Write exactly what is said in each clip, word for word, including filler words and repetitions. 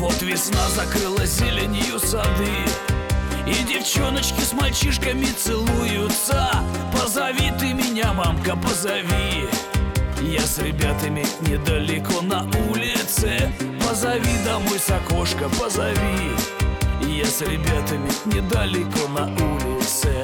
Вот весна закрыла зеленью сады, и девчоночки с мальчишками целуются. Позови ты меня, мамка, позови. Я с ребятами недалеко на улице. Позови домой с окошка, позови. Я с ребятами недалеко на улице.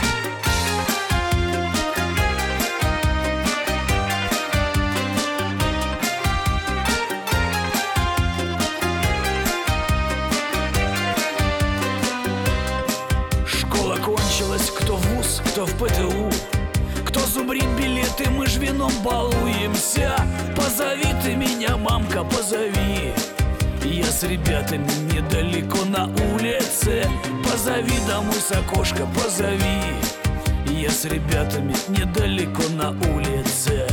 Школа кончилась, кто в вуз, кто в ПТУ, кто зубрит билеты, мы ж вином балуемся. Позови ты меня, мамка, позови. Я с ребятами недалеко на улице. Позови домой с окошка, позови. Я с ребятами недалеко на улице.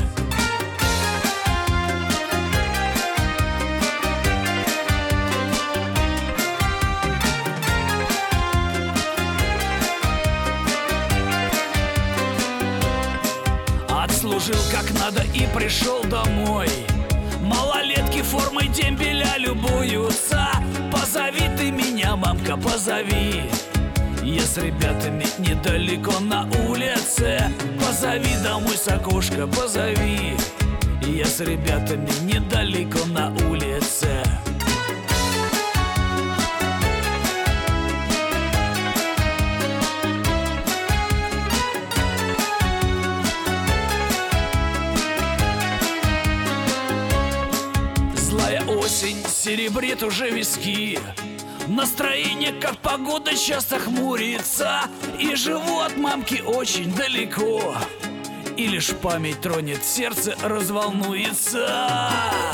Отслужил как надо и пришел домой. Малолетки формой дембеля любуются. Позови ты меня, мамка, позови. Я с ребятами недалеко на улице. Позови домой с окошка, позови. Я с ребятами недалеко на улице. Осень серебрит уже виски, настроение, как погода, часто хмурится. И живу от мамки очень далеко, и лишь память тронет, сердце разволнуется.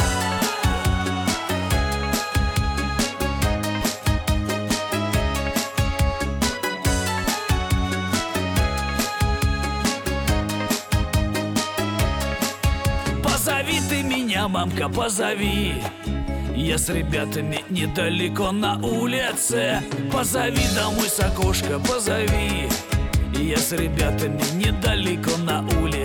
Позови ты меня, мамка, позови. Я с ребятами недалеко на улице. Позови домой с окошка, позови. Я с ребятами недалеко на улице.